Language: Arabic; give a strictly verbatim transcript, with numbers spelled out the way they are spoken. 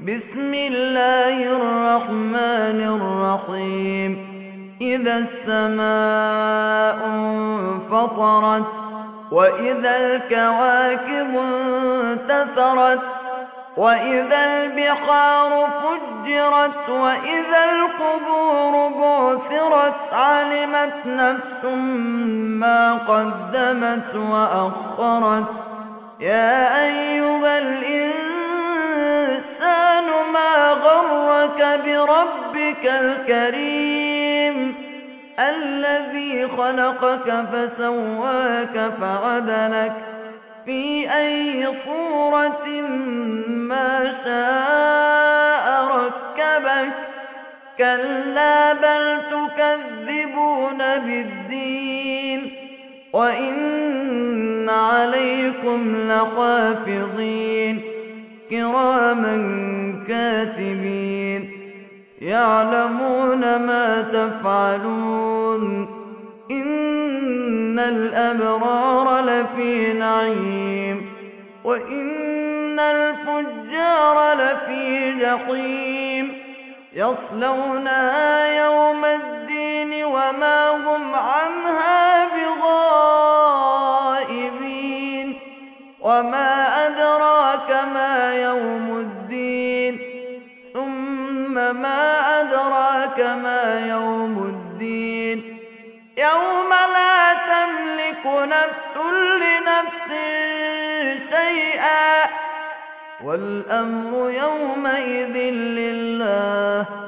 بسم الله الرحمن الرحيم إذا السماء انفطرت وإذا الكواكب انتثرت وإذا البحار فجرت وإذا القبور بعثرت علمت نفس ما قدمت وأخرت يا أيها الإنسان ما غرك بربك الكريم الذي خلقك فسواك فعدلك في أي صورة ما شاء ركبك كلا بل تكذبون بالدين وإن عليكم لحافظين كراما كاتبين يعلمون ما تفعلون إن الأبرار لفي نعيم وإن الفجار لفي جحيم يصلونها يوم الدين وما هم عنها بغائبين وما أدراك ما يوم الدين ثم ما أدراك ما يوم الدين يوم لا تملك نفس لنفس شيئا والأمر يومئذ لله